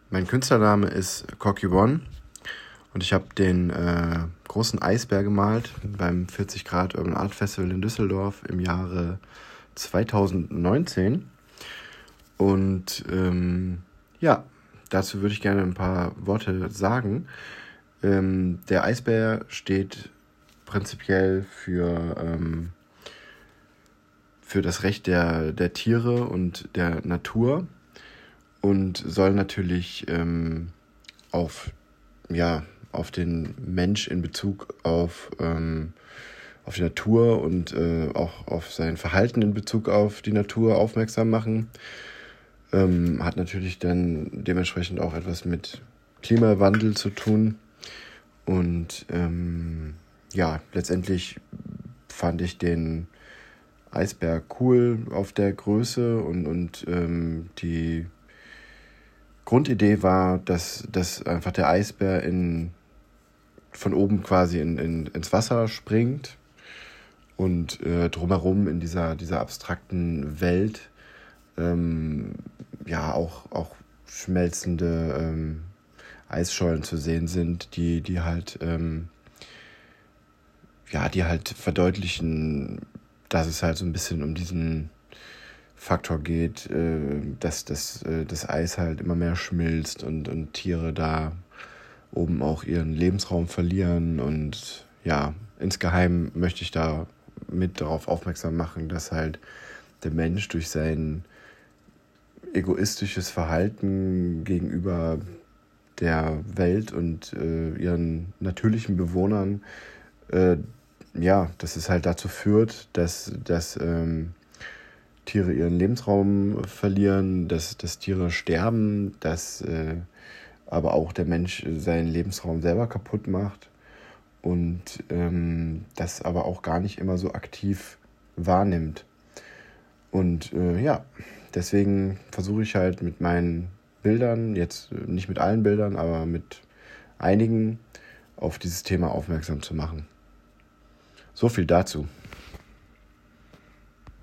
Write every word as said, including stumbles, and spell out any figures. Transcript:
Mein Künstlername ist Cocky One und ich habe den äh, großen Eisbär gemalt beim vierzig Grad Urban Art Festival in Düsseldorf im Jahre zwanzig neunzehn. Und ähm, ja, dazu würde ich gerne ein paar Worte sagen. Ähm, der Eisbär steht prinzipiell für, ähm, für das Recht der, der Tiere und der Natur und soll natürlich ähm, auf, ja, auf den Mensch in Bezug auf, ähm, auf die Natur und äh, auch auf sein Verhalten in Bezug auf die Natur aufmerksam machen. Ähm, hat natürlich dann dementsprechend auch etwas mit Klimawandel zu tun. Und ähm, ja, letztendlich fand ich den Eisbär cool auf der Größe und, und ähm, die Grundidee war, dass, dass einfach der Eisbär in, von oben quasi in, in, ins Wasser springt und äh, drumherum in dieser, dieser abstrakten Welt ähm, ja auch, auch schmelzende ähm, Eisschollen zu sehen sind, die, die halt ähm, ja, die halt verdeutlichen, dass es halt so ein bisschen um diesen Faktor geht, äh, dass das, äh, das Eis halt immer mehr schmilzt und, und Tiere da oben auch ihren Lebensraum verlieren. Und ja, insgeheim möchte ich da mit darauf aufmerksam machen, dass halt der Mensch durch sein egoistisches Verhalten gegenüber der Welt und äh, ihren natürlichen Bewohnern, äh, ja, dass es halt dazu führt, dass, dass ähm, Tiere ihren Lebensraum verlieren, dass, dass Tiere sterben, dass äh, aber auch der Mensch seinen Lebensraum selber kaputt macht und ähm, das aber auch gar nicht immer so aktiv wahrnimmt. Und äh, ja, deswegen versuche ich halt mit meinen Bildern, jetzt nicht mit allen Bildern, aber mit einigen, auf dieses Thema aufmerksam zu machen. So viel dazu.